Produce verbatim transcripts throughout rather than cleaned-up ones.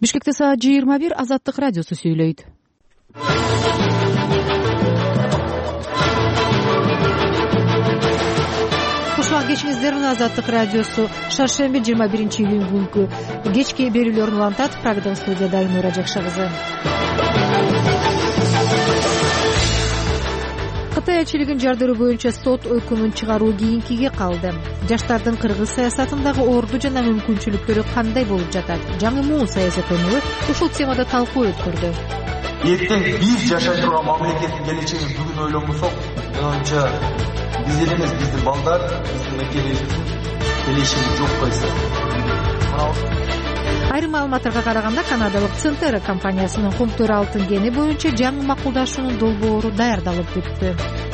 Бишкекте саат жыйырма бир. Азаттык радиосу сүйлөйт. Кушмак кечиңиздер. Азаттык радиосу шаршемби жыйырма биринчи июнь күнкү кечки берүүлөрүн улантат. Программа студияда Айнура Жакшы кызы. Кытай элчилигин жардыруу боюнча сот өкүмүн чыгаруу кийинкиге калды. Жаштардын кыргыз саясатындагы орду жана мүмкүнчүлүктөрү кандай болуп жатат? Жаңы муу саясат өнүгү ушул темада талкуу өткөрдү. Эртең биз жашай турган мамлекеттин келечегин бүгүн ойлонбосок, менимче биз эле эмес, биздин балдар, биздин мекенибиздин келечеги жок койсо. Айрым маалыматтарга караганда, канадалык Центера компаниясынын Кумтөр алтын кени боюнча жаңы макулдашуунун долбоору даярдалып бүттү.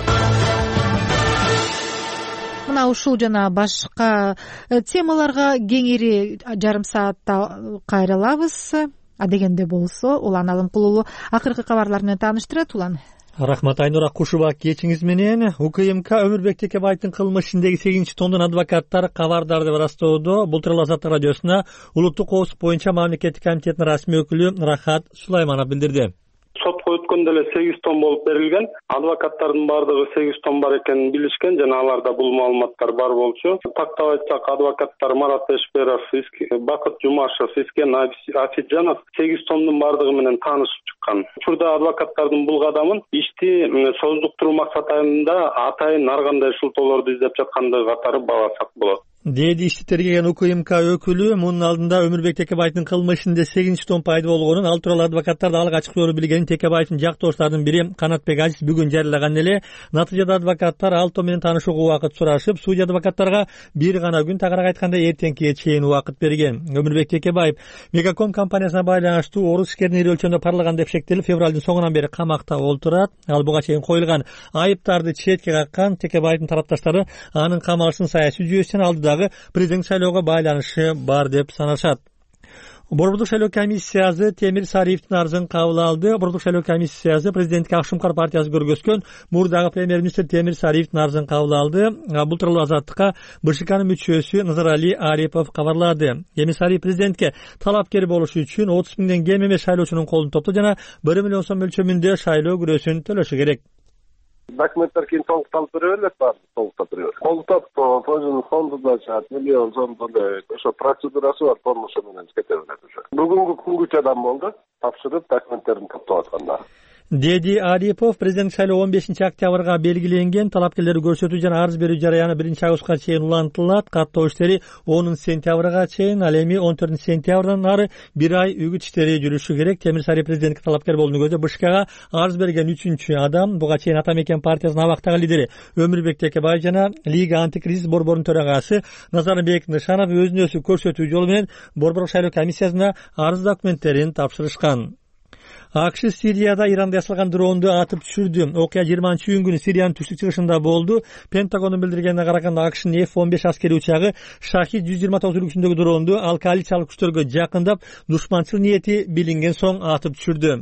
Мына ушул жана башка темаларга кеңири жарым саатта кайрылабыз. Адегенде болсо, Улан Алымкулуулу акыркы кабарлар менен тааныштырат. Улан. Рахмат, Айнура. Кушуба кечиңиз менен. УКМК Өмүрбек Текебаевдин кылмышындагы сегизинчи томдун адвокаттар кабардар деп ырастоодо. Бул тууралуу Азаттык радиосуна улуттук коопсуздук боюнча мамлекеттик комитеттин расмий өкүлү Рахат Сулайманов билдирди. Сотко өткөндө эле сегиз том болуп берилген. Адвокаттардын бардыгы сегиз том бар экенин билишкен жана аларда бул маалыматтар бар болчу. Тактап айтсак, адвокаттар Марат Эшберов, Бакыт Жумашев, Искен Афиджанов сегиз томдун бардыгы менен таанышып чыккан. Учурда адвокаттардын бул кадамын ишти создуктуруу максатында атайын ар кандай шылтоолорду издеп жаткандыгы катары бааласак болот. Деди ишти тергеген УКМК өкүлү мунун алдында Өмүрбек Текебаевдин кылмышында сегизинчи том пайда болгонун, ал тууралуу адвокаттар да алга ачыктоолорду билгенин Текебаевдин жактоошторунун бири Канатбек Азиз бүгүн жарыялаган эле. Натыйжада адвокаттар ал том менен таанышууга убакыт сурашып, судья адвокаттарга бир гана күн, тагыраак айтканда эртеңкиге чейин убакыт берген. Өмүрбек Текебаев Мегаком компаниясына байланыштуу орус ишкерин ири өлчөмдө парлаган деп шектелип, февралдын соңунан бери камакта олтурат. Ал буга чейин коюлган айыптарды четке каккан. Текебаевдин тарапташтары анын камалышын саясий жүйөсүнөн алды, президент шайлоого байланышы бар деп санашат. Борбордук шайлоо комиссиясы Темир Сариевдин арызын кабыл алды. Борбордук шайлоо комиссиясы президентке Ак Шумкар партиясы көргөзгөн мурдагы премьер-министр Темир Сариевдин арызын кабыл алды. Бул тууралуу Азаттыкка БШКнын мүчөсү Назарали Арипов кабарлады. Темир Сариев президентке талапкер болуш үчүн отуз миңден кем эмес шайлоочунун колун топтоп жана бир миллион сом мөлчөмүндө шайлоо күрөсүн төлөшү керек. Документтер кейін тоңықталып бере береді, бар тоңықталып бере береді. Қолдап, өзінің фондында шығады, миллион сомдың ошо процедурасы бар, формусы менен кете береді. Бүгүнкү күнгүчө адам болду, тапшырып документтерин топтоп атканда. Деди Арипов президент шайлоо он бешинчи октябрга белгиленген. Талапкерлерди көрсөтүү жана арыз берүү жарыяны биринчи августка чейин улантылат. Каттоо иштери онунчу сентябрга чейин, ал эми он төртүнчү сентябрдан ары бир ай үгүт иштери жүрүшү керек. Темир Сариев президентке талапкер болууну көздөп БШКга арыз берген үчүнчү адам. Буга чейин Ата Мекен партиясынын абактагы лидери Өмүрбек Текебаев жана Лига антикризис борборунун төрагасы Назарбек Нышанов өзүн өзү көрсөтүү жолу менен Борбордук шайлоо комиссиясына арыз документтерин тапшырышкан. АКШ Сирияда Иранда ясалган дронду атып түшүрдү. Окуя жыйырманчы июнь күнү Сириянын түштүк чыгышында болду. Пентагондун билдиргенине караганда АКШнын эф он беш аскери учагы Шахид жүз жыйырма тогуз үлгүсүндөгү дронду ал коалициялык күчтөргө жакындап, душманчыл ниети билинген соң атып түшүрдү.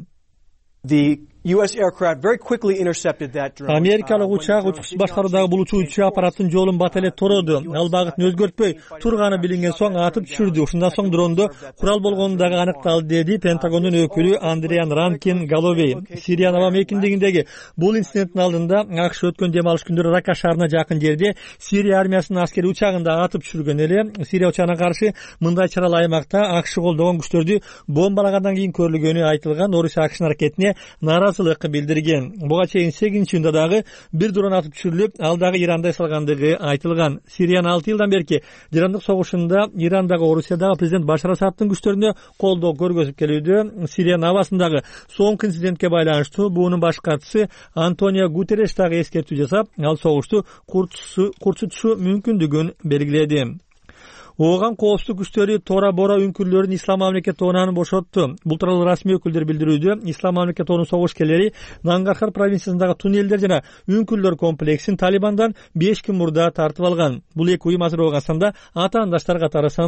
Америкалык учак учкучсуз башкаруудагы бул учуучу аппараттын жолун бата эле тороду. Ал багытын өзгөртпөй турганы билинген соң атып түшүрдү. Ушундан соң дронду курал болгону дагы аныкталды, деди Пентагондун өкүлү Андриан Ранкин Галовей. Сириянын аба мейкиндигиндеги бул инциденттин алдында АКШ өткөн дем алыш күндөрү Рака шаарына жакын жерде Сирия армиясынын аскери учагын да атып түшүргөн эле. Сирия учагына каршы мындай чаралар аймакта АКШ колдогон күчтөрдү бомбалагандан кийин көрүлгөнү айтылган. Орусия АКШнын аракетине наразылык билдирген. Буга чейин сегизинчи июнда дагы бир дрон атып түшүрүлүп, ал дагы Иранда ясалгандыгы айтылган. Сириянын алты жылдан берки жырандык согушунда Ирандагы Орусиядагы президент Башар Асадтын күчтөрүнө колдоо көргөзүп келүүдө. Сириянын абасындагы соңку инцидентке байланыштуу буунун баш катчысы Антонио Гутерреш дагы эскертүү жасап, ал согушту курчутушу мүмкүндүгүн белгиледи. Ооган коопсуздук күчтөрү Тора Бора үңкүрлөрүн Ислам мамлекет тоонан бошотту. Бул тууралуу расмий өкүлдөр билдирүүдө. Ислам мамлекет тоонун согушкерлери Нангархар провинциясындагы туннелдер жана үңкүрлөр комплексин Талибандан беш күн мурда тартып алган. Бул эки уюм азыр Оогастанда атаандаштар катары саналат.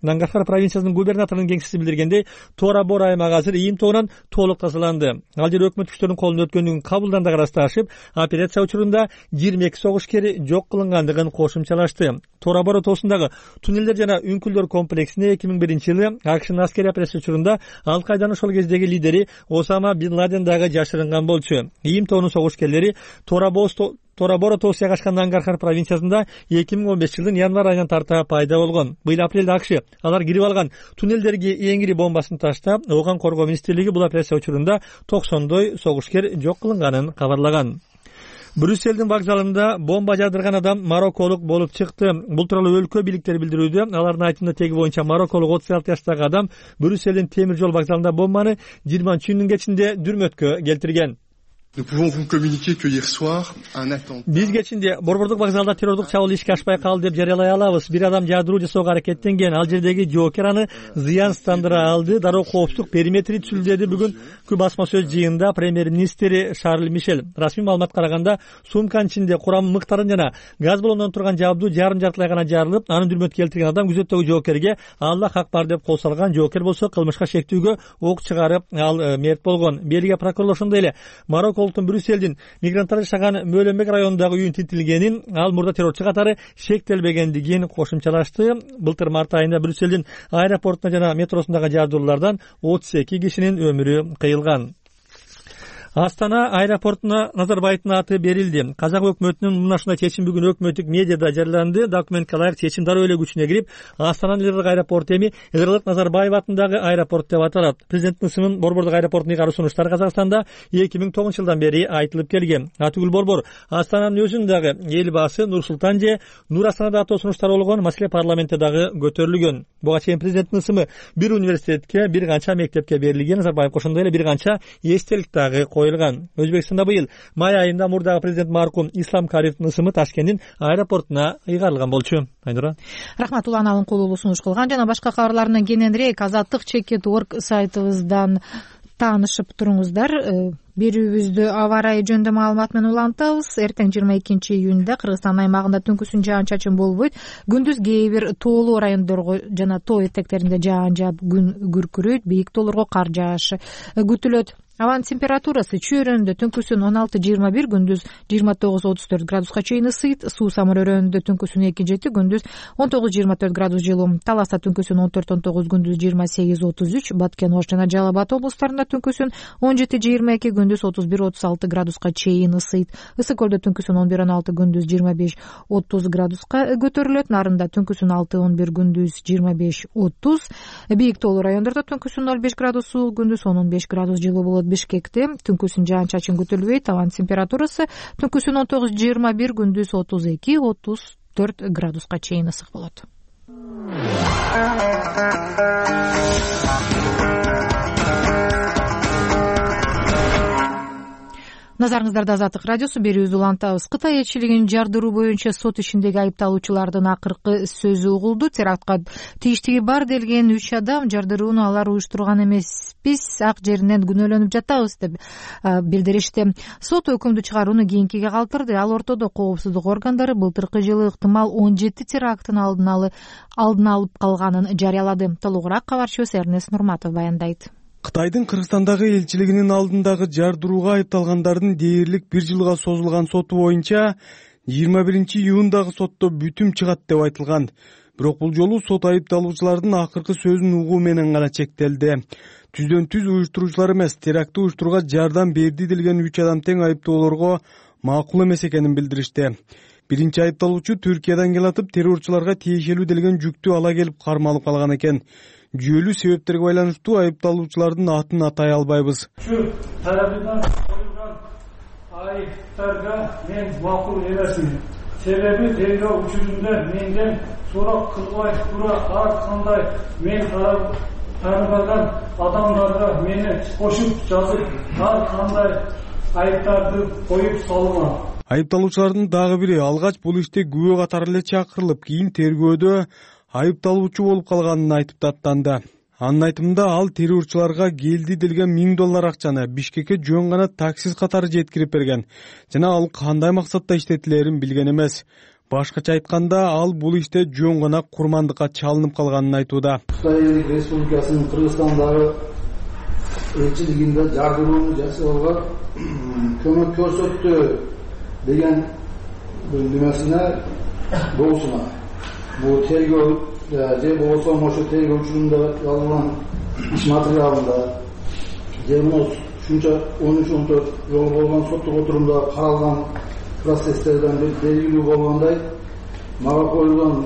Нангархар провинциясынын губернаторунун кеңсеси билдиргендей, Тора Бора аймагы азыр ийин тоонан толук тазаланды. Ал жер өкмөт күчтөрүнүн колуна өткөндүгүн кабылданды карашташып, операция учурунда жыйырма эки согушкер жок кылынгандыгын кошумчалашты. Тора Бора тоосундагы туннелдер жана үңкүлдөр комплексине эки миң биринчи жылы АКШнын аскерий операция учурунда Ал-Кайданын ошол кездеги лидери Осама Бин Ладен дагы жашырынган болчу. Ийин тоонун согушкерлери Тора Тора Бора тоосу жайгашкан Нангархар провинциясында эки миң он бешинчи жылдын январь айынан тарта пайда болгон. Быйыл апрелде АКШ алар кирип алган туннелдерге эң ири бомбасын таштап, Ооган коргоо министрлиги бул операция учурунда токсондой согушкер жок кылынганын кабарлаган. Брюссельдин вокзалында бомба жадырган адам марокколук болуп чыкты. Бул тууралуу өлкө бийликтери билдирүүдө. Алардын айтымында теги боюнча марокколук отуз алты жаштагы адам Брюссельдин темир жол вокзалында бомбаны жыйырманчы июндун кечинде дүрмөткө келтирген. Биз кечинде Борбордук вокзалда террордук чабуул ишке ашпай калды деп жарыялай алабыз. Бир адам жадыруу жасоого аракеттенген. Ал жердеги жоокер аны зыянсыздандыра алды. Дароо коопсуздук периметри түзүлдү. Бүгүнкү басма сөз жыйынында премьер-министри Шарль Мишель расмий маалымат караганда сумканын ичинде курамы мыктарын жана газ баллондон турган жабдуу жарым жартылай гана жарылып, аны дүрмөткө келтирген адам күзөттөгү жоокерге Алла хак бар деп кол салган. Жоокер болсо кылмышка шектүүгө ок чыгарып ал мерт болгон. Бельгия прокурорлор ошондой эле Марокко Брюссельдин мигранттар жашаган Мөленбек районундагы үйүн тинтилгенин, ал мурда террорчу катары шектелбегендигин кошумчалашты. Былтыр март айында Брюссельдин аэропортуна жана метросундагы жардуулардан отуз эки кишинин өмүрү кыйылган. Астана аэропортуна Назарбаевдин аты берилди. Казак өкмөтүнүн мына ушундай чечими бүгүн өкмөттүк медиада жарыяланды. Документке ылайык чечим дароо эле күчүнө кирип, Астананын элдик аэропорту эми Элдик Назарбаев атындагы аэропорт деп аталат. Президенттин ысымын Борбордук аэропортуна ыйгаруу сунуштар Казакстанда эки миң тогузунчу жылдан бери айтылып келген. Атүгүл Борбор Астананын өзүн дагы элбасы Нур-Султан же Нур Астанада атоо сунуштар болгон маселе парламентте дагы көтөрүлгөн. Буга чейин президенттин ысымы бир университетке, бир канча мектепке берилген. Назарбаев ошондой эле бир канча эстелик дагы Өзбекстанда быйыл май айында мурдагы президент маркум Ислам Каримовдун ысымы Ташкенттин аэропортуна ыйгарылган болчу. Айнура. Рахмат, Улан Алымкулуу сунуш кылган. Жана башка кабарларынан кененирээк азаттык чекит точка орг сайтыбыздан таанышып туруңуздар. Берүүбүздү аба ырайы жөнүндө маалымат менен улантабыз. Эртең жыйырма экинчи июнда Кыргызстан аймагында түнкүсүн жаан-чачын болбойт. Күндүз кээ бир тоолуу райондорго жана тоо этектеринде жаан жаап, күн күркүрөйт, бийик тоолорго кар жаашы күтүлөт. Абанын температурасы чөйрөндө түнкүсүн он алты жыйырма бир, күндүз жыйырма тогуз отуз төрт градуска чейин ысыйт. Суу Самыр өрөөнүндө түнкүсүн эки жети, күндүз он тогуз жыйырма төрт градус жылуу. Таласта түнкүсүн он төрт он тогуз, күндүз жыйырма сегиз отуз үч. Баткен, Ош жана Жалал Абад облустарында түнкүсүн он жети жыйырма эки, күндүз отуз бир отуз алты градуска чейин ысыйт. Ысык көлдө түнкүсүн он бир он алты, күндүз жыйырма беш отуз градуска көтөрүлөт. Нарында түнкүсүн алты он бир, күндүз жыйырма беш отуз. Бийик тоолуу райондордо түнкүсүн ноль беш градус суук, күндүз он он беш градус жылуу болот. Бишкекте түнкүсүн жаан-чачын күтүлбөйт. Абанын температурасы түнкүсүн он тогуз жыйырма бир, күндүз отуз эки отуз төрт градуска чейин ысык болот. Назарыңыздарда Азаттык радиосу, берүүбүздү улантабыз. Кытай элчилигин жардыруу боюнча сот ишиндеги айыпталуучулардын акыркы сөзү угулду. Терактка тийиштиги бар делген үч адам жардырууну алар уюштурган эмеспиз, ак жеринен күнөөлөнүп жатабыз деп билдиришти. Сот өкүмдү чыгарууну кийинкиге калтырды. Ал ортодо коопсуздук органдары былтыркы жылы ыктымал он жети теракттын алдын алып калганын жарыялады. Толугураак кабарчыбыз Эрнест Нурматов баяндайт. Кытайдын Кыргызстандагы элчилигинин алдындагы жардырууга айыпталгандардын дээрлик бир жылга созулган соту боюнча жыйырма биринчи июндагы сотто бүтүм чыгат деп айтылган. Бирок бул жолу сот айыпталуучулардын акыркы сөзүн угуу менен гана чектелди. Түздөн түз уюштуруучулар эмес, терактты уюштурууга жардам берди делген үч адам тең айыптоолорго макул эмес экенин билдиришти. Биринчи айыпталуучу Түркиядан келатып, террорчуларга тиешелүү делген жүктү ала келип кармалып калган экен. Жүйөлүү себептерге байланыштуу айыпталуучулардын атын атай албайбыз. Şu tarafından koyulgan ayıplarga men makul emasмин. Себеби тергөө учурунда менден сурак кылбай тура ар кандай мен таныбаган адамдарга мени кошуп жазып ар кандай айыптарды коюп салган. Айыпталуучулардын дагы бири алгач бул иште күбө катары эле чакырылып, кийин тергөөдө айыпталуучу болуп калганын айтып даттанды. Анын айтымында ал террорчуларга келди делген миң доллар акчаны Бишкекке жөн гана таксист катары жеткирип берген жана ал кандай максатта иштетилерин билген эмес. Башкача айтканда ал бул иште жөн гана курмандыкка чалынып калганын айтууда. Кытай Республикасынын Кыргызстандагы элчилигинде жардырууну жасоого көмөк көрсөттү деген немесине болсуна. Бул тергөө же болбосо ошо тергөө учурунда алынган иш материалында же ушунча он үч он төрт жолу болгон соттук отурумда каралган процесстерден белгилүү болгондой мага коюлган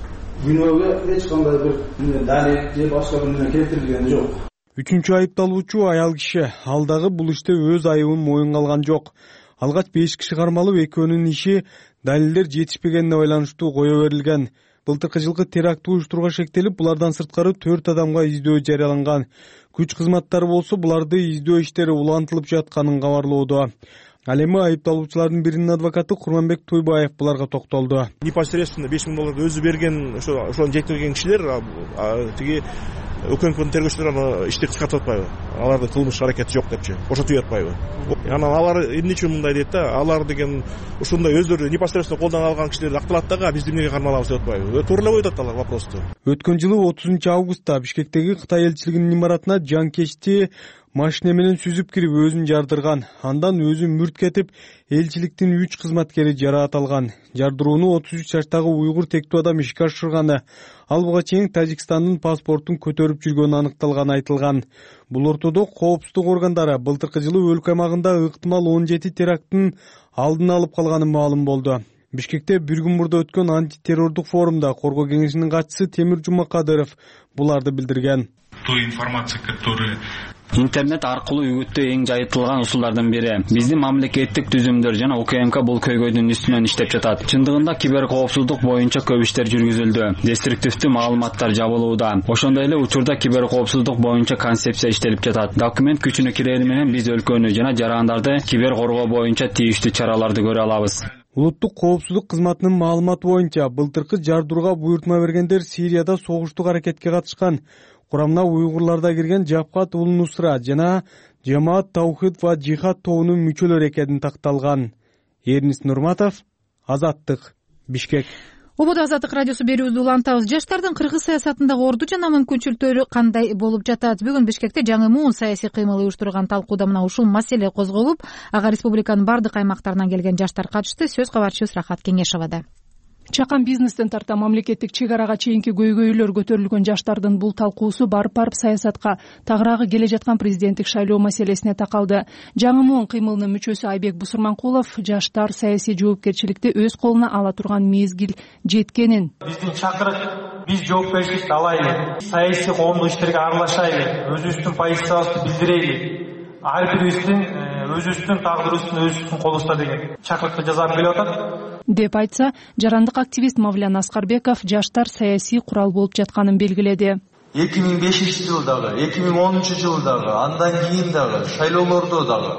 күнөөгө эч кандай бир далил же башка бир нерсе келтирилген жок. Үчүнчү айыпталуучу аял киши. Ал дагы бул иште өз айыбын моюнга алган жок. Алгач беш киши кармалып, экөөнүн иши далилдер жетишпегенине байланыштуу кое берилген. Былтыркы жылкы теракт уюштурууга шектелип, булардан сырткары төрт адамга издөө жарыяланган. Күч кызматтары болсо буларды издөө иштери улантылып жатканын кабарлоодо. Ал эми айыпталуучулардын биринин адвокаты Курманбек Туйбаев буларга токтолду. Непосредственно беш миң долларды өзү берген, ошо ошону жеткирген кишилер тиги УКМКнын тергөөчүлөр аны иштеп чыгартып атпайбы? Алардын кылмыш аракети жок депчи, бошотуп атпайбы? Анан алар эмне үчүн мындай дейт да, алар деген ушундай өздөрү непосредственно колдон алган кишилерди акталат дагы, биз эмнеге кармалабыз деп атпайбы? Туура эле коет алар вопросту. Өткөн жылы отузунчу августта Бишкектеги Кытай элчилигинин имаратына жанкечти машина менен сүзүп кирип өзүн жардырган. Андан өзү мүрт кетип, элчиликтин үч кызматкери жараат алган. Жардырууну отуз үч жаштагы уйгур тектүү адам ишке ашырганы. Ал буга чейин Тажикстандын паспортун көтөрүп жүргөнү аныкталганы айтылган. Бул ортодо коопсуздук органдары былтыркы жылы өлкө аймагында ыктымал он жети теракттын алдын алып калганы маалым болду. Бишкекте бир күн мурда өткөн антитеррордук форумда Коргоо кеңешинин катчысы Темир Жумакадыров буларды билдирген. Той информация, которая интернет аркылуу үгүттөө эң жайылтылган усулдардын бири. Биздин мамлекеттик түзүмдөр жана УКМК бул көйгөйдүн үстүнөн иштеп жатат. Чындыгында кибер коопсуздук боюнча көп иштер жүргүзүлдү. Деструктивдүү маалыматтар жабылууда. Ошондой эле учурда кибер коопсуздук боюнча концепция иштелип жатат. Документ күчүнө кирери менен биз өлкөнү жана жарандарды кибер коргоо боюнча тийиштүү чараларды көрө алабыз. Улуттук коопсуздук кызматынын маалыматы боюнча былтыркы жардырууга буйртма бергендер Сирияда согуштук аракетке катышкан. Курамына уйгурларда кирген Жапкат ул Нусра жана Жамаат Таухид ва Жихад тобунун мүчөлөрү экени такталган. Эрнис Нурматов, Азаттык, Бишкек. Убада Азаттык радиосу берүүбүздү улантабыз. Жаштардын кыргыз саясатындагы орду жана мүмкүнчүлүктөрү кандай болуп жатат? Бүгүн Бишкекте жаңы муун саясий кыймыл уюштурган талкууда мына ушул маселе козголуп, ага республиканын бардык аймактарынан келген жаштар катышты. Сөз кабарчыбыз Рахат Кеңешовада. Чакан бизнестен тарта мамлекеттик чек арага чейинки көйгөйлөр көтөрүлгөн жаштардын бул талкуусу барып-барып саясатка, тагыраагы келе жаткан президенттик шайлоо маселесине такалды. Жаңы муун кыймылынын мүчөсү Айбек Бусурманкулов жаштар саясий жоопкерчиликти өз колуна ала турган мезгил жеткенин, биздин чакырык, биз жоопкерчиликти алайлы, саясий коомдук иштерге аралашайлы, өзүбүздүн позициябызды билдирели, ар бирибиздин өзүбүздүн тагдырыбыздын өзүбүздүн колубузда деген чакырыкты жасап келип атат деп айтса, жарандык активист Мавлян Аскарбеков жаштар саясий курал болуп жатканын белгиледи. эки миң бешинчи жылдагы, эки миң онунчу жылдагы, андан кийин дагы, шайлоолордо дагы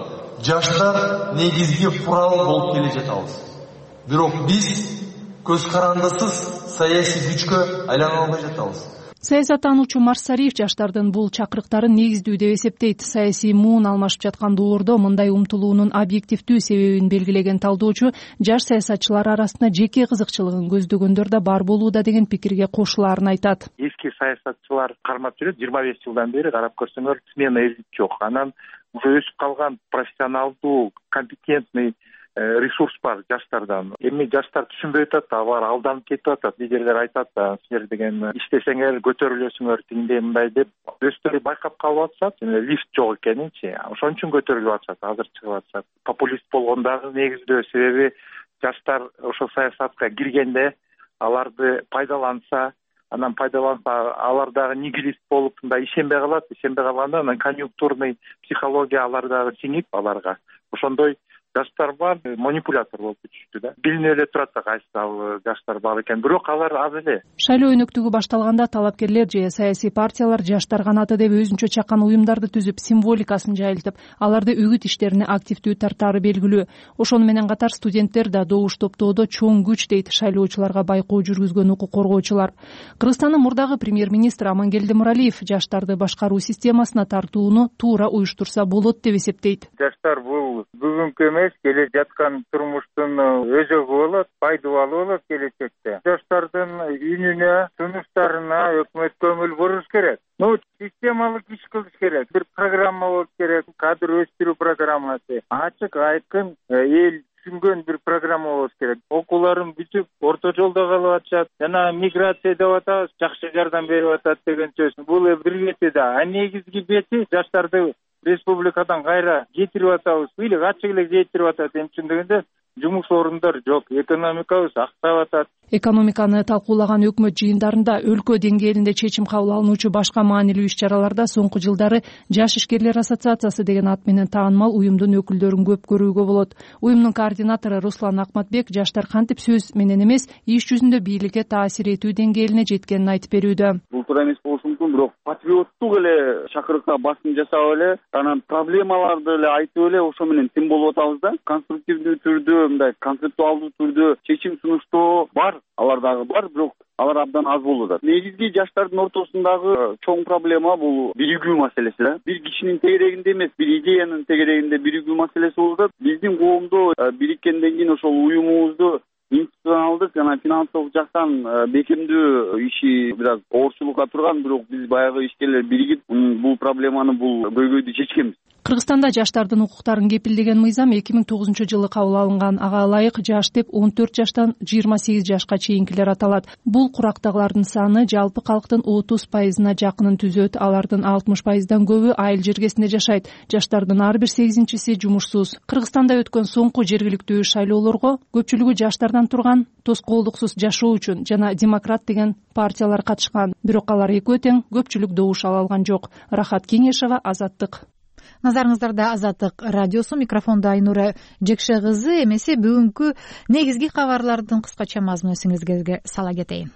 жаштар негизги курал болуп келе жатабыз. Бирок биз көз карандысыз саясий күчкө айлана албай жатабыз. Саясаттануучу Марсариф жаштардын бул чакырыктарын негиздүү деп эсептейт. Саясий муун алмашып жаткан доордо мындай умтулуунун объективдүү себебин белгилеген талдоочу жаш саясатчылар арасында жеке кызыкчылыгын көздөгөндөр да бар болууда деген пикирге кошулаарын айтат. Эски саясатчылар кармап жүрөт, жыйырма беш жылдан бери карап көрсөңөр смена элит жок. Анан уже өсүп калган профессионалдуу, компетентный ресурс бар жаштардан. Эми жаштар түшүнбөй атат, алар алданып кетип атат. Лидерлер айтат, силер деген иштесеңер, көтөрүлөсүңөр, тигиндей мындай деп өздөрү байкап калып атышат. Лифт жок экенинчи. Ошон үчүн көтөрүлүп атышат, азыр чыгып атышат. Популист болгондагы негиздөө себеби жаштар ошо саясатка киргенде аларды пайдаланса, анан пайдаланса алар дагы нигилист болуп мындай ишенбей калат, ишенбей калганда анан конъюнктурный психология алар дагы сиңип аларга. Ошондой жаштар бар, манипулятор болуп түшүштү да. Билинип эле турат да кайсы жаштар бар экен, бирок алар аз эле. Шайлоо өнөктүгү башталганда талапкерлер же саясий партиялар жаштар канаты деп өзүнчө чакан уюмдарды түзүп, символикасын жайылтып, аларды үгүт иштерине активдүү тартаары белгилүү. Ошону менен катар студенттер да добуш топтоодо чоң күч дейт шайлоочуларга байкоо жүргүзгөн укук коргоочулар. Кыргызстандын мурдагы премьер-министр Амангелди Муралиев жаштарды башкаруу системасына тартууну туура уюштурса болот деп эсептейт. Жаштар бул бүгүнкү эмес, эмес, келе жаткан турмуштун өзөгү болот, пайдубалы болот келечекте. Жаштардын үнүнө, сунуштарына өкмөт көңүл буруш керек. Ну, системалык иш кылыш керек. Бир программа болуш керек, кадр өстүрүү программасы. Ачык, айкын, эл түшүнгөн бир программа болуш керек. Окууларын бүтүп, орто жолдо калып атышат. Жана миграция деп атабыз, жакшы жардам берип атат деген сөз. Бул бир бети да. А негизги бети жаштарды республикадан кайра жетирип атабыз. Бийлик ачык эле жетирип атат. Эми чын дегенде жумуш орундар жок, экономикабыз актап атат. Экономиканы талкуулаган өкмөт жыйындарында өлкө деңгээлинде чечим кабыл алынуучу башка маанилүү иш-чараларда соңку жылдары Жаш ишкерлер ассоциациясы деген ат менен таанымал уюмдун өкүлдөрүн көп көрүүгө болот. Уюмдун координатору Руслан Акматбек жаштар кантип сөз менен эмес, иш жүзүндө бийликке таасир этүү деңгээлине жеткенин айтып берүүдө. Бул туура эмес болушу мүмкүн, бирок патриоттук эле чакырыкка басым жасап эле, анан проблемаларды эле айтып эле ошо менен тим болуп атабыз да. Конструктивдүү түрдө, мындай концептуалдуу түрдө чечим сунуштоо бар. Алар дагы бар, бирок алар абдан аз болуп атат. Негизги жаштардын ортосундагы чоң проблема бул биригүү маселеси да. Бир кишинин тегерегинде эмес, бир идеянын тегерегинде биригүү маселеси болуп атат. Биздин коомдо бириккенден кийин ошол уюмубузду институционалдык жана финансылык жактан бекемдүү иши бир аз оорчулукка турган, бирок биз баягы ишкерлер биригип бул проблеманы, бул көйгөйдү чечкенбиз. Кыргызстанда жаштардын укуктарын кепилдеген мыйзам эки миң тогузунчу жылы кабыл алынган. Ага ылайык жаш деп он төрт жаштан жыйырма сегиз жашка чейинкилер аталат. Бул курактагылардын саны жалпы калктын отуз пайызына жакынын түзөт. Алардын алтымыш пайыздан көбү айыл жергесинде жашайт. Жаштардын ар бир сегизинчиси жумушсуз. Кыргызстанда өткөн соңку жергиликтүү шайлоолорго көпчүлүгү жаштардан турган тоскоолдуксуз жашоо үчүн жана демократ деген партиялар катышкан. Бирок алар экөө тең көпчүлүк добуш ала алган жок. Рахат Кеңешова, Азаттык. Назарыңыздарда Азаттык радиосу, микрофондо Айнура Жекше кызы. Эмесе бүгүнкү негизги кабарлардын кыскача мазмунун эсиңизге сала кетейин.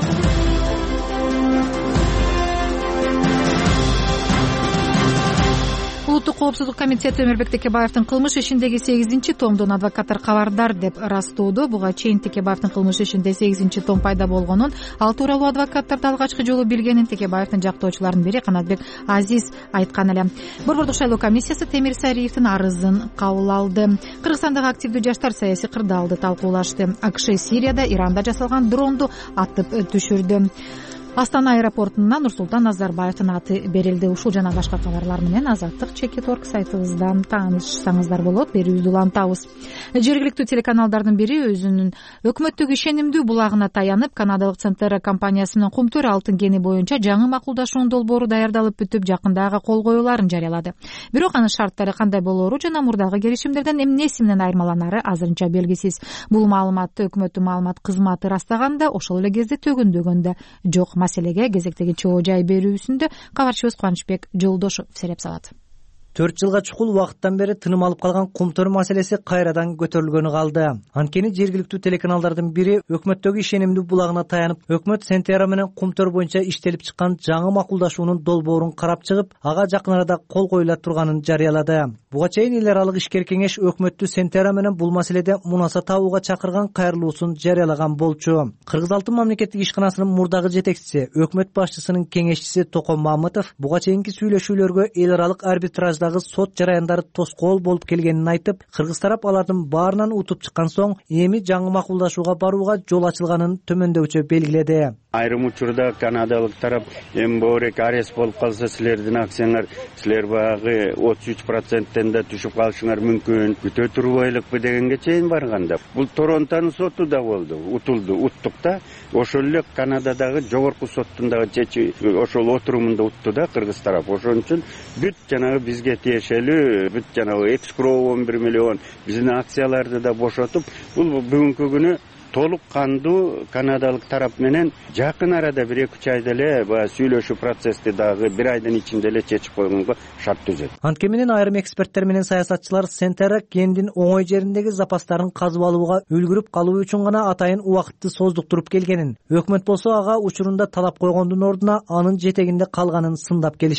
Улуттук коопсуздук комитети Өмүрбек Текебаевдин кылмыш ишиндеги сегизинчи томдун адвокаттар кабардар деп ырастоодо. Буга чейин Текебаевдин кылмыш ишинде сегизинчи том пайда болгонун, ал тууралуу адвокаттарды алгачкы жолу билгенин Текебаевдин жактоочуларынын бири Канатбек Азиз айткан эле. Борбордук шайлоо комиссиясы Темир Сариевдин арызын кабыл алды. Кыргызстандагы активдүү жаштар саясий кырдаалды талкуулашты. АКШ Сирияда Иранда жасалган дронду атып түшүрдү. Астана аэропортунан Нурсултан Назарбаевдин аты берилди. Ушул жана башка кабарлар менен Азаттык чекит орг сайтыбыздан таанышсаңыздар болот. Берүүбүздү улантабыз. Жергиликтүү телеканалдардын бири өзүнүн өкмөттөгү ишенимдүү булагына таянып, канадалык Центера компаниясынын Кумтөр алтын кени боюнча жаңы макулдашуунун долбоору даярдалып бүтүп, жакындагы кол коюуларын жарыялады. Бирок анын шарттары кандай болоору жана мурдагы келишимдерден эмнеси менен айырмаланары азырынча белгисиз. Бул маалыматты өкмөттүн маалымат кызматы ырастаганда, ошол эле кезде төгүндөгөндө жок. Маселеге кезектеги чоо жай берүүсүндө кабарчыбыз Кубанычбек Жолдошов сереп салат. төрт жылга чукул убакыттан бери тыным алып калган Кумтөр маселеси кайрадан көтөрүлгөнү калды. Анткени жергиликтүү телеканалдардын бири өкмөттөгү ишенимдүү булагына таянып, өкмөт Сентера менен Кумтөр боюнча иштелип чыккан жаңы макулдашуунун долбоорун карап чыгып, ага жакын арада кол коюла турганын жарыялады. Буга чейин эл аралык ишкер кеңеш өкмөттү Сентера менен бул маселеде мунаса табууга чакырган кайрылуусун жарыялаган болчу. Кыргыз Алтын мамлекеттик ишканасынын мурдагы жетекчиси, өкмөт башчысынын кеңешчиси Током Мамытов буга чейинки сүйлөшүүлөргө эл аралык арбитражда сот жараяндары тоскоол болуп келгенин айтып, кыргыз тарап алардын баарынан утуп чыккан соң эми жаңы макулдашууга барууга жол ачылганын төмөндөгүчө белгиледи. Айрым учурда канадалык тарап эми боорек арест болуп калса, силердин акцияңар силер баягы отуз үч проценттен да түшүп калышыңар мүмкүн, күтө турбайлыкпы дегенге чейин барганда. Бул Торонтонун соту да болду, утулду, уттук да. Ошол эле Канададагы жогорку соттун дагы чечи ошол отурумунда утту да кыргыз тарап. Ошон үчүн бүт жанагы бизге тиешелүү, бүт жанагы экскроу он бир миллион биздин акцияларды да бошотуп, бул бүгүнкү күнү толук кандуу канадалык тарап менен жакын арада бир эки үч айда эле баягы сүйлөшүү процессти дагы бир айдын ичинде эле чечип койгонго шарт түзөт. Анткени менен айрым эксперттер менен саясатчылар Сентера кендин оңой жериндеги запастарын казып алууга үлгүрүп калуу үчүн гана атайын убакытты создуктуруп келгенин, өкмөт болсо ага учурунда талап койгондун ордуна анын жетегинде калганын сындап келишет.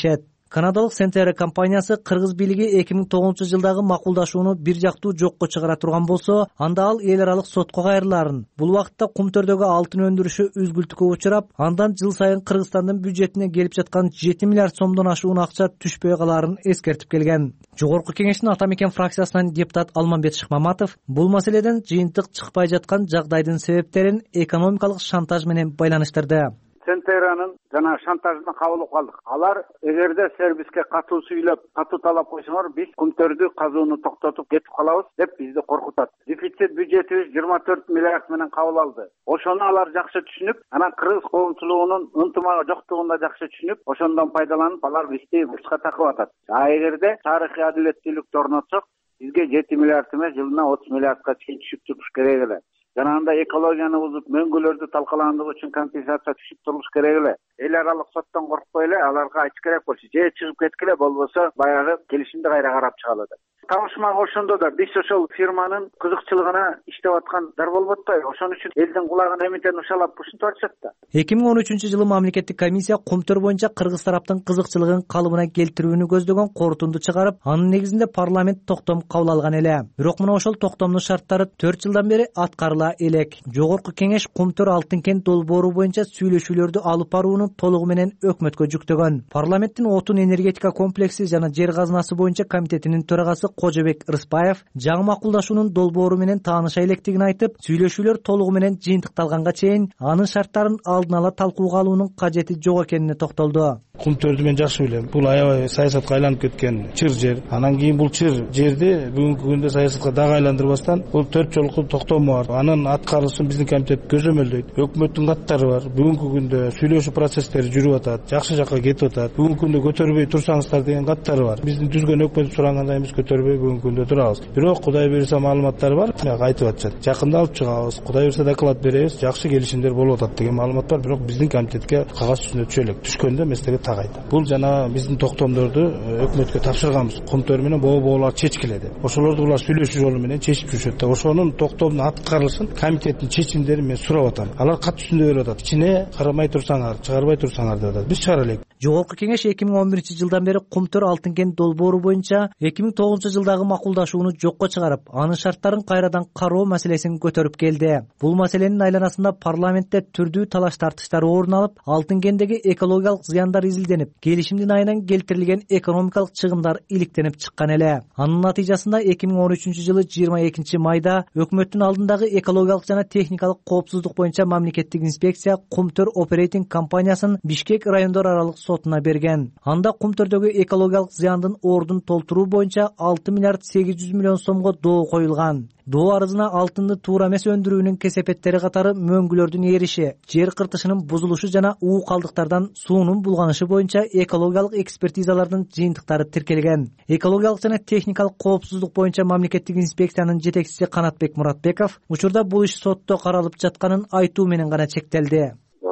Канадалык Сентера компаниясы кыргыз бийлиги эки миң тогузунчу жылдагы макулдашууну бир жактуу жокко чыгара турган болсо, анда ал эл аралык сотко кайрыларын. Бул убакытта кумтөрдөгү алтын өндүрүшү үзгүлтүккө учурап, андан жыл сайын Кыргызстандын бюджетине келип жаткан жети миллиард сомдон ашуун акча түшпөй каларын эскертип келген. Жогорку кеңештин ата мекен фракциясынан депутат Алмамбет Шыкмаматов бул маселеден жыйынтык чыкпай жаткан жагдайдын себептерин экономикалык шантаж менен байланыштырды. Сентеранын жана шантажына кабылып калдык. Алар эгерде сервиске катуу сүйлөп, катуу талап койсоңор, биз кумтөрдү казууну токтотуп кетип калабыз деп бизди коркутат. Дефицит бюджетибиз жыйырма төрт миллиард менен кабыл алды. Ошону алар жакшы түшүнүп, анан кыргыз коомчулугунун ынтымагы жоктугун да жакшы түшүнүп, ошондон пайдаланып алар бизди бурчка такып атат. А эгерде тарыхый адилеттүүлүктү орнотсок, бизге жети миллиард эмес, жылына отуз миллиардка чейин түшүп туруш керек эле. Жана анда экологияны бузуп, мөңгүлөрдү талкаландыгы үчүн компенсация түшүп туруш керек эле. Эл аралык соттон коркпой эле аларга айтыш керек болчу. Же чыгып кеткиле, болбосо баягы келишимди кайра карап чыгалы деп. Табышмак ошондо да биз ошол фирманын кызыкчылыгына иштеп аткандар болуп атпайбы? Ошон үчүн элдин кулагын эмитен ушалап ушинтип атышат да. эки миң он үчүнчү жылы мамлекеттик комиссия кумтөр боюнча кыргыз тараптын кызыкчылыгын калыбына келтирүүнү көздөгөн корутунду чыгарып, анын негизинде парламент токтом кабыл алган эле. Бирок мына ошол токтомдун шарттары төрт жылдан бери аткарыла элек. Жогорку кеңеш кумтөр алтын кент долбоору боюнча сүйлөшүүлөрдү алып барууну толугу менен өкмөткө жүктөгөн. Парламенттин отун энергетика комплекси жана жер казынасы боюнча комитетинин төрагасы Кожобек Рыспаев жаңы макулдашуунун долбоору менен тааныша электигин айтып, сүйлөшүүлөр толугу менен жыйынтыкталганга чейин анын шарттарын алдын ала талкууга алуунун кажети жок экенине токтолду. Кумтөрдү мен жакшы билем. Бул аябай саясатка айланып кеткен чыр жер. Анан кийин бул чыр жерди бүгүнкү күндө саясатка дагы айландырбастан бул төрт жолку токтому бар. Анын аткарылышын биздин комитет көзөмөлдөйт. Өкмөттүн каттары бар. Бүгүнкү күндө сүйлөшүү процесстери жүрүп атат, жакшы жакка кетип атат. Бүгүнкү күндө көтөрбөй турсаңыздар деген каттары бар. Биздин түзгөн өкмөт суранганда эмес көтөрбөй бүгүнкү күндө турабыз. Бирок Кудай буйруса маалыматтар бар, айтып атышат. Жакында алып чыгабыз. Кудай буйруса доклад беребиз. Жакшы келишимдер болуп атат деген маалымат бар. Бирок биздин комитетке кагаз үстүнө түшө элек. Түшкөндө эместеге тагайт. Бул жана биздин токтомдорду өкмөткө тапшырганбыз. Кумтөр менен боо-боолар чечкиле деп. Ошолорду улар сүйлөшүү жолу менен чечип жүрүшөт да. Ошонун токтомдун аткарылышын комитеттин чечимдерин мен сурап атам. Алар кат үстүндө берип атат. Ичине карабай турсаңар, чыгарбай турсаңар деп атат. Биз чыгара элек. Жогорку кеңеш эки миң он биринчи жылдан бери кумтөр алтын кент долбоору боюнча эки миң тогузунчу жылдагы макулдашууну жокко чыгарып, анын шарттарын кайрадан кароо маселесин көтөрүп келди. Бул маселенин айланасында парламентте түрдүү талаш тартыштар орун алып, алтын кенттеги экологиялык зыяндар изилденип, келишимдин айынан келтирилген экономикалык чыгымдар иликтенип чыккан эле. Анын натыйжасында эки миң он үчүнчү жылы жыйырма экинчи майда өкмөттүн алдындагы экологиялык жана техникалык коопсуздук боюнча мамлекеттик инспекция Кумтөр оперейтинг компаниясын Бишкек райондор аралык сотуна берген. Анда Кумтөрдөгү экологиялык зыяндын ордун толтуруу боюнча алты миллиард сегиз жүз миллион сомго доо коюлган. Доо арызына алтынды туура эмес өндүрүүнүн кесепеттери катары мөңгүлөрдүн эриши, жер кыртышынын бузулушу жана уу калдыктардан суунун булганышы боюнча экологиялык экспертизалардын жыйынтыктары тиркелген. Экологиялык жана техникалык коопсуздук боюнча мамлекеттик инспекциянын жетекчиси Канатбек Муратбеков учурда бул иш сотто каралып жатканын айтуу менен гана чектелди.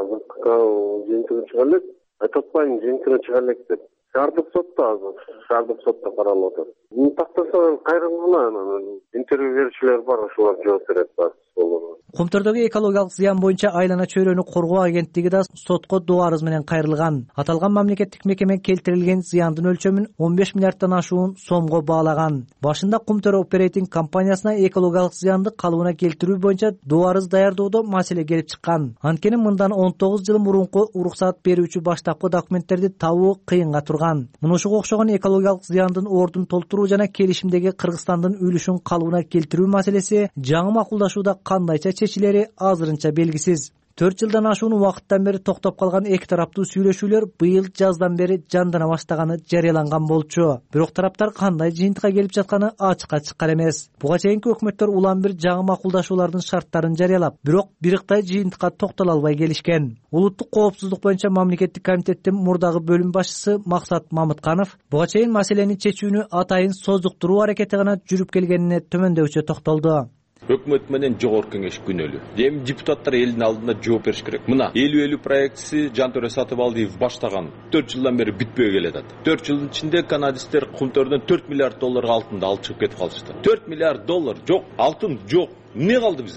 Жыйынтыгы чыга элек, айтып атпайм, жыйынтыгы чыга элек деп. Шаардык сотто азыр, шаардык сотто каралып атат. Муну тактаса кайрылгыла анан интервью берүүчүлөр бар, ошолор жооп берет баары. Кумтөрдөгү экологиялык зыян боюнча айлана чөйрөнү коргоо агенттиги да сотко доо арыз менен кайрылган. Аталган мамлекеттик мекеме келтирилген зыяндын өлчөмүн он беш миллиарддан ашуун сомго баалаган. Башында Кумтөр оперейтинг компаниясына экологиялык зыянды калыбына келтирүү боюнча доо арыз даярдоодо маселе келип чыккан. Анткени мындан он тогуз жыл мурунку уруксат берүүчү баштапкы документтерди табуу кыйынга турган. Мына ушуга окшогон экологиялык зыяндын ордун толтуруу жана келишимдеги Кыргызстандын үлүшүн калыбына келтирүү маселеси жаңы макулдашууда кандайча чечилери азырынча белгисиз. төрт жылдан ашуун убакыттан бери токтоп калган эки тараптуу сүйлөшүүлөр быйыл жаздан бери жандана баштаганы жарыяланган болчу. Бирок тараптар кандай жыйынтыкка келип жатканы ачыкка чыккан эмес. Буга чейинки өкмөттөр улам бир жаңы макулдашуулардын шарттарын жарыялап, бирок бириктай жыйынтыкка токтоло албай келишкен. Улуттук коопсуздук боюнча мамлекеттик комитеттин мурдагы бөлүм башчысы Максат Мамытканов буга чейин маселени чечүүнү атайын создуктуруу аракети гана жүрүп келгенине төмөндөүчө токтолду. Өкмөт менен жогорку кеңеш күнөөлүү. Эми депутаттар элдин алдында жооп бериш керек. Мына элүү элүү проектиси Жантөре Сатыбалдиев баштаган төрт жылдан бери бүтпөй келатат. төрт жылдын ичинде канадисттер Кумтөрдөн төрт миллиард долларга алтынды алып чыгып кетип калышты. төрт миллиард доллар жок, алтын жок. Эмне калды бизге?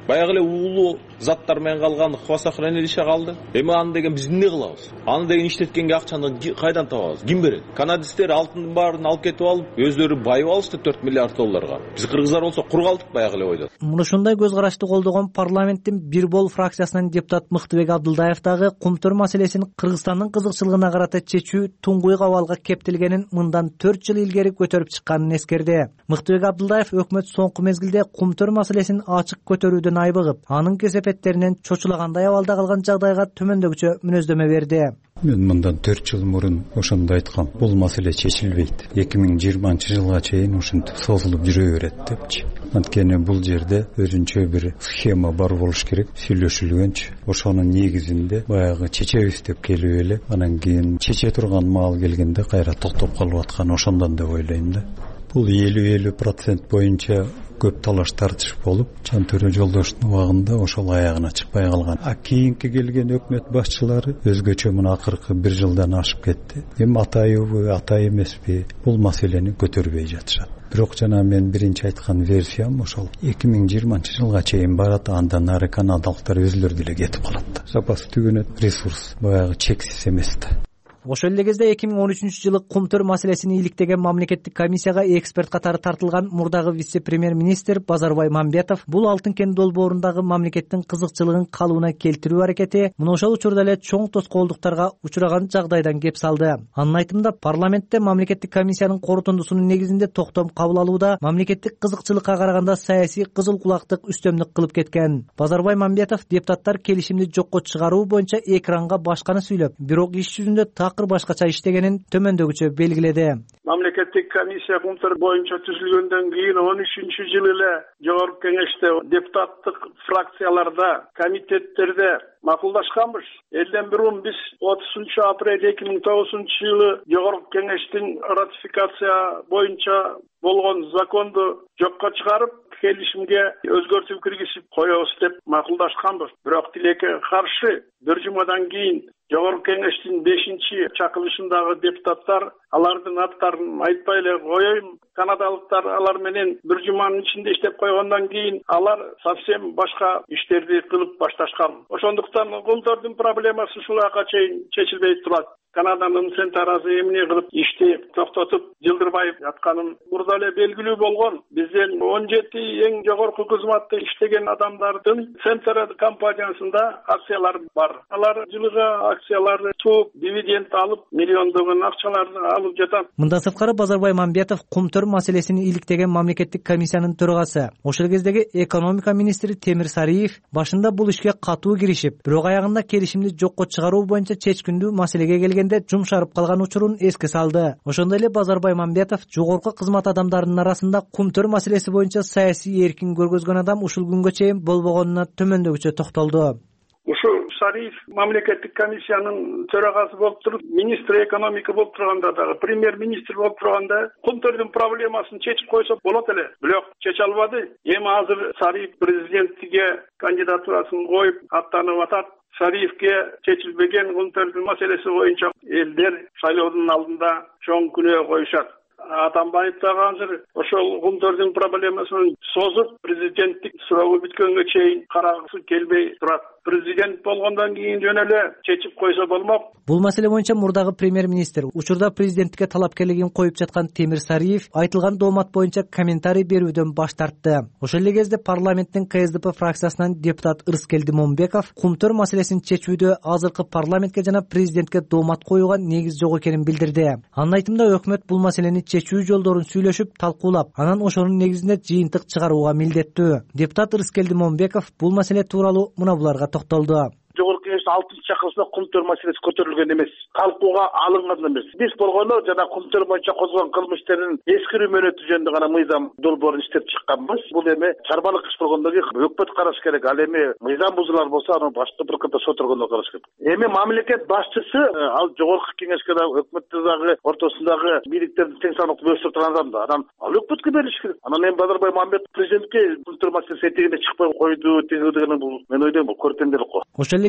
Баягы эле уулуу заттар менен калган хвостохранилище калды. Эми аны деген биз эмне кылабыз? Аны деген иштеткенге акчаны кайдан табабыз? Ким берет? Канадистер алтындын баарын алып кетип алып, өздөрү байып алышты төрт миллиард долларга. Биз кыргыздар болсо кур калдык баягы эле ойдо. Мынушундай көз карашты колдогон парламенттин бир бол фракциясынын депутат Мыктыбек Абдылдаев дагы кумтөр маселесин Кыргызстандын кызыкчылыгына карата чечүү туңгуй абалга кептелгенин мындан төрт жыл илгери көтөрүп чыкканын эскерди. Мыктыбек Абдылдаев өкмөт соңку мезгилде кумтөр маселесин ачык көтөрүүдөн айбыгып, анын кесепеттеринен чочулагандай абалда калган жагдайга төмөндөгүчө мүнөздөмө берди. Мен мындан төрт жыл мурун ошондо айткам, бул маселе чечилбейт. эки миң жыйырманчы жылга чейин ушинтип созулуп жүрө берет депчи. Анткени бул жерде өзүнчө бир схема бар болуш керек, сүйлөшүлгөнчү. Ошонун негизинде баягы чечебиз деп келип эле, анан кийин чече турган маал келгенде кайра токтоп калып аткан ошондон деп ойлойм да. Бул элүү элүү процент боюнча көп талаш тартыш болуп, Жантөре Жолдоштун убагында ошол аягына чыкпай калган. А кийинки келген өкмөт башчылары өзгөчө мына акыркы бир жылдан ашып кетти. Эми атайбы, атай эмеспи, бул маселени көтөрбөй жатышат. Бирок жана мен биринчи айткан версиям ошол эки миң жыйырманчы жылга чейин барат, андан ары канадалыктар өзүлөрү деле кетип калат. Запас түгөнөт, ресурс баягы чексиз эмес да. Ошол эле кезде эки миң он үчүнчү жылы кумтөр маселесин иликтеген мамлекеттик комиссияга эксперт катары тартылган мурдагы вице-премьер-министр Базарбай Мамбетов бул Алтын кен долбоорундагы мамлекеттин кызыкчылыгын калыбына келтирүү аракети мына ошол учурда эле чоң тоскоолдуктарга учураган жагдайдан кеп салды. Анын айтымында парламентте мамлекеттик комиссиянын корутундусунун негизинде токтом кабыл алууда мамлекеттик кызыкчылыкка караганда саясий кызыл кулактык үстөмдүк кылып кеткен. Базарбай Мамбетов депутаттар келишимди жокко чыгаруу боюнча экранга башканы сүйлөп, бирок иш жүзүндө такыр башкача иштегенин төмөндөгүчө белгиледи. Мамлекеттик комиссия кумтөр боюнча түзүлгөндөн кийин он үчүнчү жылы эле жогорку кеңеште депутаттык фракцияларда, комитеттерде макулдашканбыз. Элден бирун биз отузунчу апрель эки миң тогузунчу жылы жогорку кеңештин ратификация боюнча болгон законду жокко чыгарып, келишимге өзгөртүү киргизип коебуз деп макулдашканбыз. Бирок тилекке каршы бир жумадан кийин жогорку кеңештин бешинчи чакырылышындагы депутаттар алардын аттарын айтпай эле коеюн. Канадалыктар алар менен бир жуманын ичинде иштеп койгондон кийин алар совсем башка иштерди кылып башташкан. Ошондуктан кумтөрдүн проблемасы ушуларга чейин чечилбей турат. Канаданын Сентаразы эмне кылып ишти токтотуп жылдырбай атканын мурда эле белгилүү болгон. Бизден он жети эң жогорку кызматта иштеген адамдардын Сентара компаниясында акциялар бар. Алар жылыга акцияларды тууп, дивиденд алып, миллиондогон акчаларды алып жатат. Мындан сырткары Базарбай Мамбетов кумтөр маселесин иликтеген мамлекеттик комиссиянын төрагасы. Ошол кездеги экономика министри Темир Сариев башында бул ишке катуу киришип, бирок аягында келишимди жокко чыгаруу боюнча чечкиндүү маселеге келгенде жумшарып калган учурун эске салды. Ошондой эле Базарбай Мамбетов жогорку кызмат адамдарынын арасында кумтөр маселеси боюнча саясий эркин көргөзгөн адам ушул күнгө чейин болбогонуна төмөндөгүчө токтолду. Ушу Сариев мамлекеттик комиссиянын төрагасы болуп туруп, министр экономика болуп турганда дагы, премьер-министр болуп турганда кумтөрдүн проблемасын чечип койсо болот эле. Бирок чече албады. Эми азыр Сариев президенттикке кандидатурасын коюп аттанып атат. Сариевке чечилбеген кумтөрдүн маселеси боюнча элдер шайлоодун алдында чоң күнөө коюшат. Атамбаев дагы азыр ошол кумтөрдүн проблемасын созуп, президенттик суроого бүткөнгө чейин карагысы келбей турат. Президент болгондон кийин жөн эле чечип койсо болмок. Бул маселе боюнча мурдагы премьер-министр учурда президенттикке талапкерлигин коюп жаткан Темир Сариев айтылган доомат боюнча комментарий берүүдөн баш тартты. Ошол эле кезде парламенттин КСДП фракциясынан депутат Ырыскелди Момбеков кумтөр маселесин чечүүдө азыркы парламентке жана президентке доомат коюуга негиз жок экенин билдирди. Анын айтымында өкмөт бул маселени чечүү жолдорун сүйлөшүп, талкуулап, анан ошонун негизинде жыйынтык чыгарууга милдеттүү. Депутат Ырыскелди Момбеков бул маселе тууралуу мына буларга токтолду. Жогорку кеңештин алтынчы чакырылышында кумтөр маселеси көтөрүлгөн эмес, талкууга алынган эмес. Биз болгону жана кумтөр боюнча козголгон кылмыш иштерин эскирүү мөөнөтү жөнүндө гана мыйзам долбоорун иштеп чыкканбыз. Бул эми чарбалык иш болгондон кийин өкмөт караш керек. Ал эми мыйзам бузуулар болсо аны башкы бир кытта сот органдары караш керек. Эми мамлекет башчысы ал жогорку кеңешке да өкмөттө дагы ортосундагы бийликтердин тең салмактуу өстүрүп турган адам да. Анан ал өкмөткө берилиш керек. Анан эми Базарбай Мамбетов президентке кумтөр маселеси этегинде чыкпай койду, тегине бул мен ойлойм бул көрпөндөлүк го. Ошол эле кезде өкмөт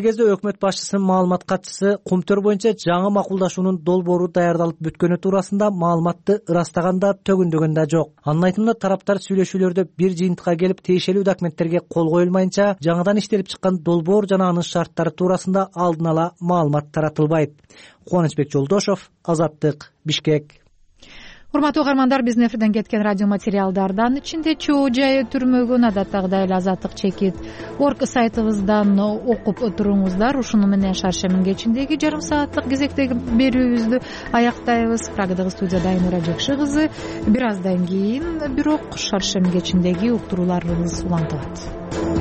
өкмөт башчысынын маалымат катчысы Кумтөр боюнча жаңы макулдашуунун долбоору даярдалып бүткөнү туурасында маалыматты ырастаган да төгүндөгөн да жок. Анын айтымында тараптар сүйлөшүүлөрдө бир жыйынтыкка келип тиешелүү документтерге кол коюлмайынча жаңыдан иштелип чыккан долбоор жана анын шарттары туурасында алдын ала маалымат таратылбайт. Кубанычбек Жолдошов, Азаттык, Бишкек. Урматтуу угармандар, биздин эфирден кеткен радио материалдардан ичинде чоо жайы түрмөгүн адаттагыдай эле азаттык чекит орг сайтыбыздан окуп туруңуздар. Ушуну менен шаршемин кечиндеги жарым сааттык кезектеги берүүбүздү аяктайбыз. Прагадагы студияда Айнура Жекши кызы. Бир аздан кийин бирок шаршемин кечиндеги уктурууларыбыз улантылат.